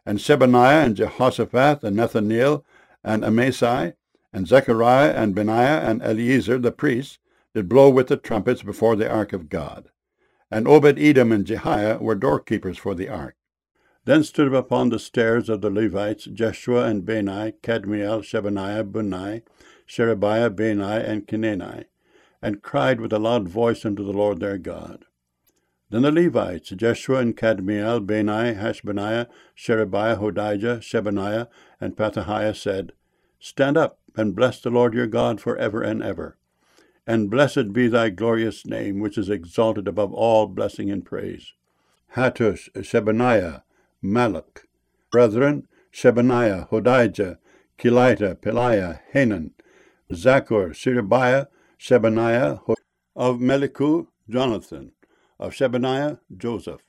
And Shebaniah, and Jehoshaphat, and Nethaneel, and Amasai, and Zechariah, and Benaiah, and Eliezer the priests, did blow with the trumpets before the ark of God. And Obed-Edom and Jehiah were doorkeepers for the ark. Then stood up upon the stairs of the Levites Jeshua and Bani, Kadmiel, Shebaniah, Bunai, Sherebiah, Bani, and Kenani, and cried with a loud voice unto the Lord their God. Then the Levites, Jeshua and Kadmiel, Bani, Hashbaniah, Sherebiah, Hodijah, Shebaniah, and Pethahiah said, Stand up, and bless the Lord your God for ever and ever. And blessed be thy glorious name, which is exalted above all blessing and praise. Hattush, Shebaniah, Malach. Brethren, Shebaniah, Hodijah, Kelita, Peliah, Hanan, Zachor, Sherebiah, Shebaniah, of Melichu, Jonathan, of Shebaniah, Joseph,